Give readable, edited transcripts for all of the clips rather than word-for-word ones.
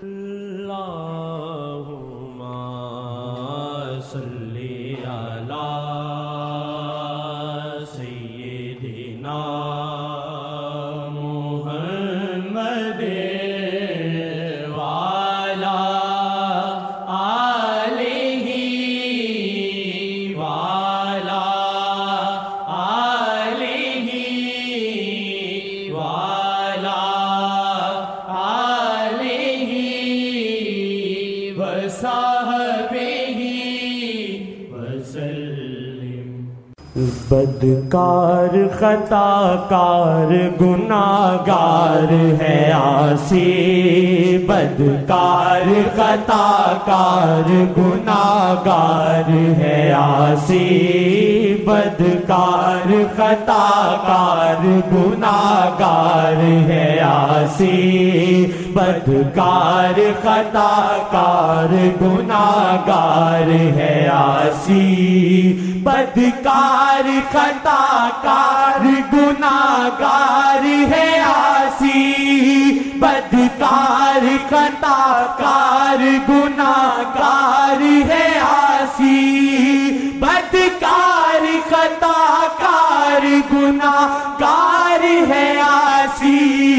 اللہم صلی علی سیدنا محمد وعلی آلہ وعلی آلہ وعلی آلہ وصحبہ وسلم۔ بدکار خطا کار گناہگار ہے عاصی، بدکار خطا کار گناہگار ہے عاصی، بدکار خطا کار گناہگار ہے عاصی، بدکار خطا کار گناہگار ہے عاصی، بدکار خطا کار گناہگار ہے عاصی، بدکار خطا کار گناہگار ہے عاصی، بدکار خطا کار گناہگار ہے عاصی،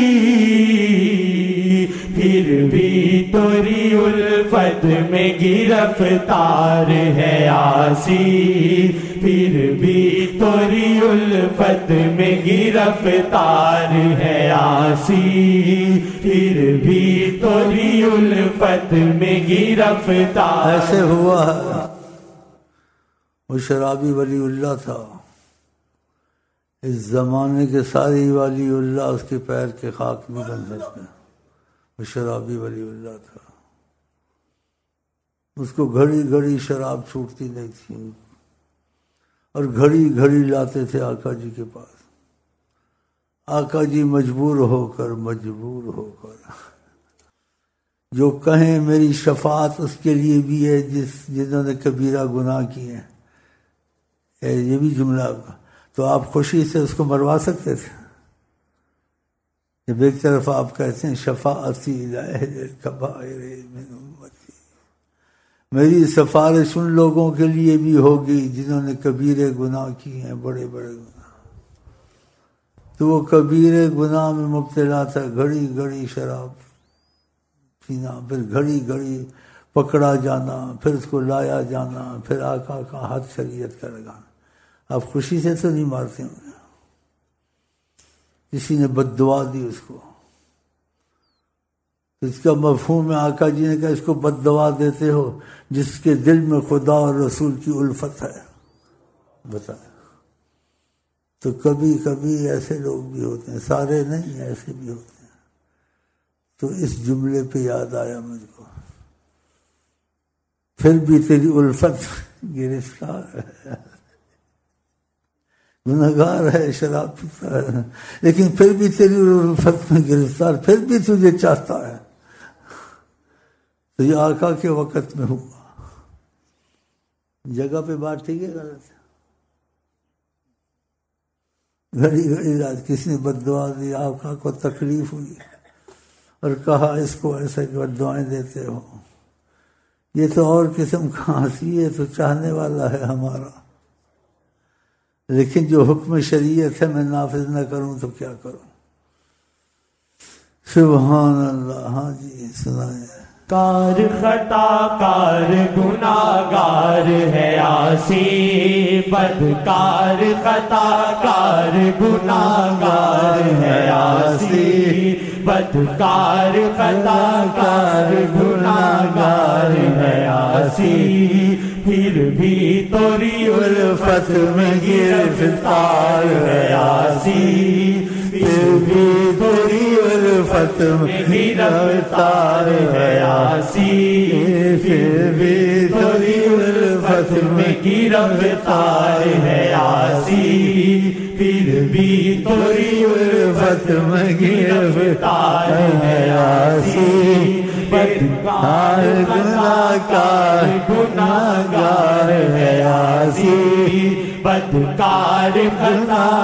پھر بھی تیری الفت میں گرفتار ہے عاصی، پھر بھی تیری الفت میں گرفتار ہے عاصی، پھر بھی تیری الفت میں گرفتار۔ ایسے ہوا ہے، وہ شرابی ولی اللہ تھا، اس زمانے کے سارے ولی اللہ اس کے پیر کے خاک میں بن سکتے ہیں۔ وہ شرابی ولی اللہ تھا، اس کو گھڑی گھڑی شراب چھوٹتی نہیں تھی، اور گھڑی گھڑی لاتے تھے آقا جی کے پاس۔ آقا جی مجبور ہو کر جو کہیں میری شفاعت اس کے لیے بھی ہے جنہوں نے کبیرہ گناہ کیے ہیں، یہ بھی جملہ، تو آپ خوشی سے اس کو مروا سکتے تھے؟ جب ایک طرف آپ کہتے ہیں شفاعتی لأہل الکبائر من امتی، میری سفارش ان لوگوں کے لیے بھی ہوگی جنہوں نے کبیرے گناہ کیے ہیں، بڑے بڑے گناہ، تو وہ کبیرے گناہ میں مبتلا تھا، گھڑی گھڑی شراب پینا، پھر گھڑی گھڑی پکڑا جانا، پھر اس کو لایا جانا، پھر آقا کا ہاتھ شریعت کا لگانا۔ آپ خوشی سے تو نہیں مارتے ہوں گے؟ کسی نے بد دعا دی اس کو، اس کا مفہوم ہے، آقا جی نے کہا اس کو بد دعا دیتے ہو جس کے دل میں خدا اور رسول کی الفت ہے، بتائیں۔ تو کبھی کبھی ایسے لوگ بھی ہوتے ہیں، سارے نہیں، ایسے بھی ہوتے ہیں۔ تو اس جملے پہ یاد آیا مجھ کو، پھر بھی تیری الفت گرفتار ہے، گنہگار ہے، شراب پیتا ہے، لیکن پھر بھی تیری الفت میں گرفتار، پھر بھی تجھے چاہتا ہے۔ تو یہ آقا کے وقت میں ہوا۔ جگہ پہ بات ٹھیک ہے غلط ہے؟ گھڑی گھڑی رات کسی نے بد دعا دی، آقا کو تکلیف ہوئی اور کہا اس کو ایسے بد دعائیں دیتے ہو، یہ تو اور قسم کا ہنسی ہے، تو چاہنے والا ہے ہمارا، لیکن جو حکم شریعت ہے میں نافذ نہ کروں تو کیا کروں؟ سبحان اللہ۔ ہاں جی سنائیں۔ کار خطا کار گناہگار ہے عاصی، بدکار خطا کار گناہگار ہے عاصی، بدکار خطا کار گناہگار ہے عاصی، پھر بھی تیری الفت میں گرفتار ہے عاصی، پھر بھی تیری الفت میں گرفتار ہے عاصی، پھر بھی تیری الفت میں گرفتار ہے عاصی، پھر بھی تیری الفت میں گرفتار ہے عاصی، بدکار گناہگار گناہگار ہے عاصی، بدکار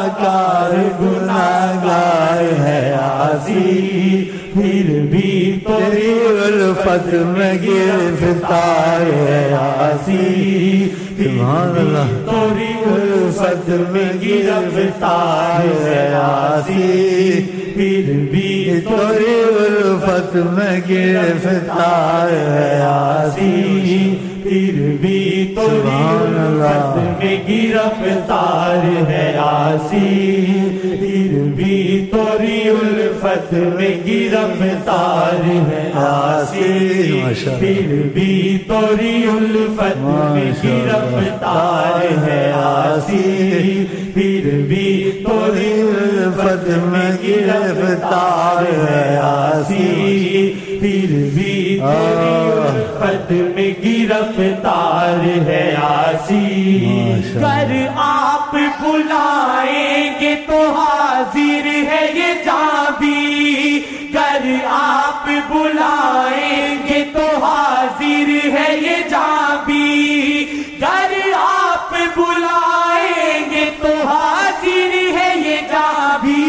گناہگار گناہگار ہے عاصی، پھر بھی تیری الفت میں گرفتار ہے یاسین سبحان اللہ تیری الفت میں گرفتار ہے یاسین پھر بھی تیری الفت میں گرفتار ہے یاسین پھر بھی تیری الفت میں گرفتار ہے یاسین پھر بھی تیری الفت میں گرفتار ہے یاسین پھر بھی تیری الفت میں گرفتار ہے یاسین پھر بھی تیری الفت میں گرفتار ہے یاسین پھر بھی تیری الفت میں گرفتار ہے یاسین گر آپ بلائیں گے تو حاضر ہے یہ جاں بھی گر آپ بلائیں گے تو حاضر ہے یہ جاں بھی گر آپ بلائیں گے تو حاضر ہے یہ جاں بھی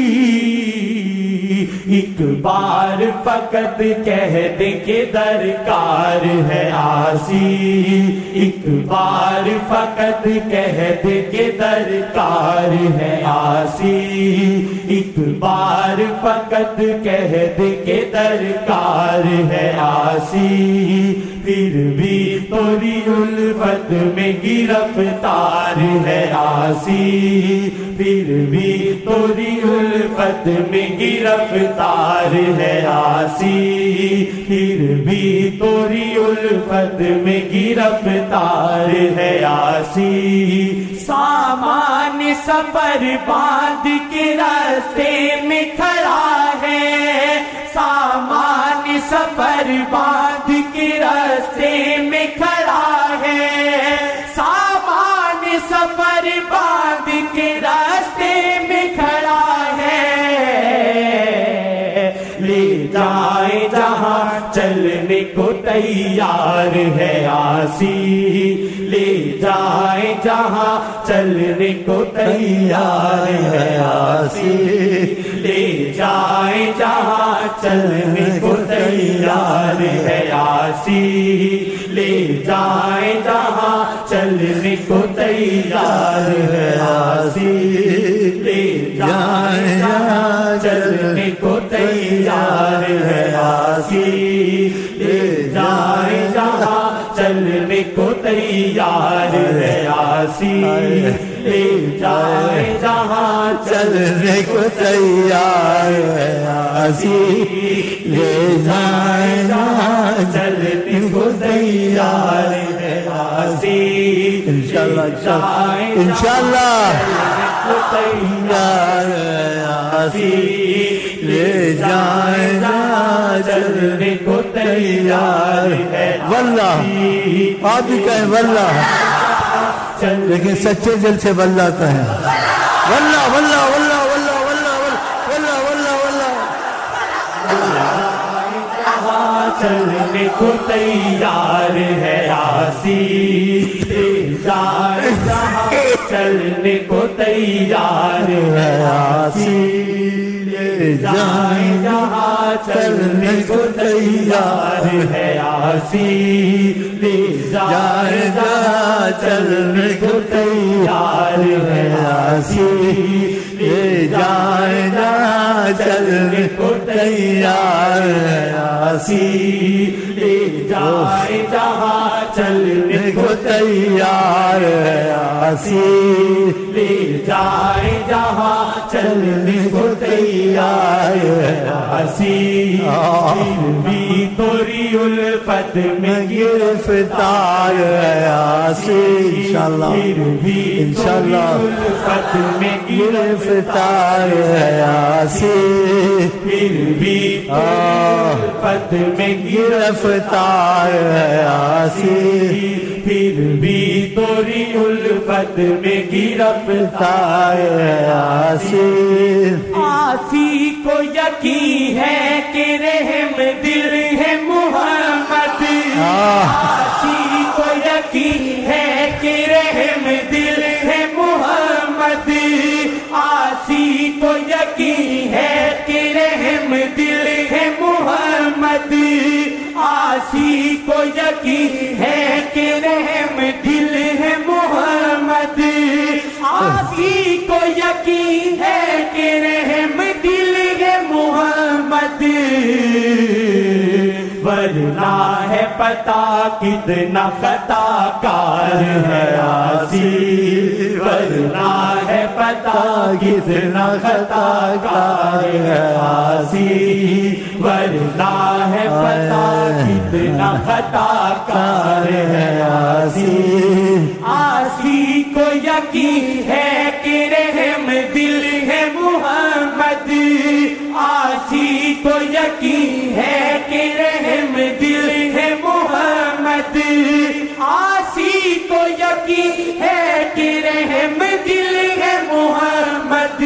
ایک بار فقط کہہ دے کہ درکار ہے یاسین ایک بار فقط کہہ دے کہ درکار ہے یاسین ایک بار فقط کہہ دے کہ درکار ہے یاسین پھر بھی تیری الفت میں گرفتار ہے یاسین پھر بھی تیری الفت میں گرفتار ہے یاسین پھر بھی تیری الفت میں گرفتار ہے یاسین سامان سفر باندھ کے راستے میں کھڑا ہے سامان سفر باندھ کے راستے میں کھڑا ہے سامان سفر باندھ کے راستے میں کھڑا ہے لے جائے جہاں چلنے کو تیار ہے یاسین لے جائے جہاں چلنے کو تیار ہے یاسین لے جائے جہاں چلنے کو تیار ہے یاسین لے جائے جہاں چلنے کو تیار ہے یاسین لے جائے جہاں چلنے کو تیار ہے یاسین لے جائے جہاں چلنے کو تیار ہے یاسین لے جائے جہاں چلنے کو تیار ہے یاسین لے جائے جہاں چلنے کو تیار ہے یاسین انشاءاللہ تیار ہے یاسین لے جائے جہاں چلنے کو تیار ہے واللہ آپ بھی کہیں واللہ لیکن سچے دل سے واللہ کہیں واللہ واللہ واللہ واللہ واللہ واللہ واللہ واللہ چلنے کو تیار ہے یاسین لے جائے جہاں چلنے کو تیار ہے یاسین لے جائے جہاں چلنے کو تیار ہے یاسین لے جائے جہاں چلنے کو تیار ہے یاسین لے جائے جہاں چلنے کو تیار ہے یاسین لے جائے جہاں چلنے کو تیار ہے یاسین لے جائے جہاں چلنے کو تیار ہے یاسین پھر بھی تیری الفت میں گرفتار ہے یاسین انشاءاللہ پھر بھی انشاءاللہ الفت میں گرفتار ہے یاسین پھر بھی الفت میں گرفتار ہے یاسین پھر بھی تیری الفت میں گرفتار ہے یاسین آسی کو یقین ہے کہ رحم دل ہے محمد آسی کو یقین ہے کہ رحم دل ہے محمد آسی کو یقین ہے کہ رحم دل ہے محمد آسی کو یقین ہے کہ رحم دل ہے محمد، آسی کو یقین ہے کہ رحم دل ہے محمد، ورنہ ہے پتا کتنا خطا کار ہے آسی، ورنہ ہے پتا کتنا خطا کار ہے آسی، ورنہ ہے پتا کتنا خطا کار ہے آسی، آسی کو یقین ہے کہ رحم دل ہے محمد، آسی کو یقین ہے کہ رحم دل ہے محمد، آسی کو یقین ہے کہ رحم دل ہے محمد،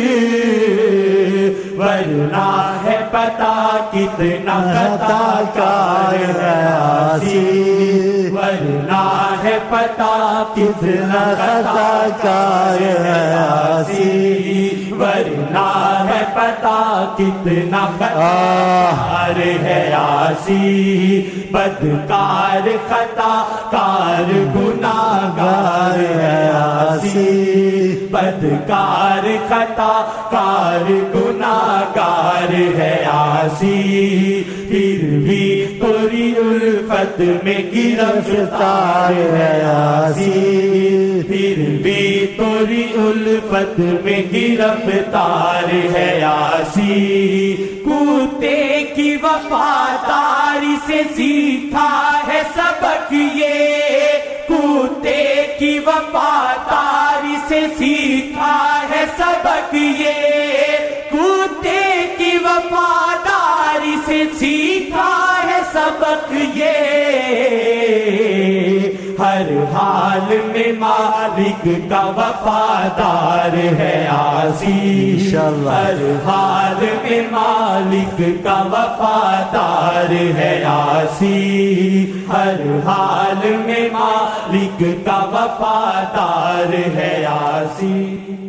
ورنہ ہے پتا کتنا خطا کار ہے آسی، ورنہ ہے پتا کتنا خطا کار ہے آسی، ورنہ ہے پتا کتنا خطا کار ہے آسی، بدکار خطا کار گناہگار ہے آسی، بدکار خطا کار گناہگار ہے آسی، پھر بھی تیری الفت میں گرفتار ہے آسی، پھر بھی تیری الفت میں گرفتار ہے آسی، کوتے کی وفاداری سے سیکھا ہے سبق یہ، کوتے کی وفاداری سے سیکھا ہے سبق یہ، کوتے کی وفاداری سے سیکھا ہے سبق یہ، ہر حال میں مالک کا وفادار ہے آسی، ہر حال میں مالک کا وفادار ہے آسی، ہر حال میں مالک کا وفادار ہے آسی۔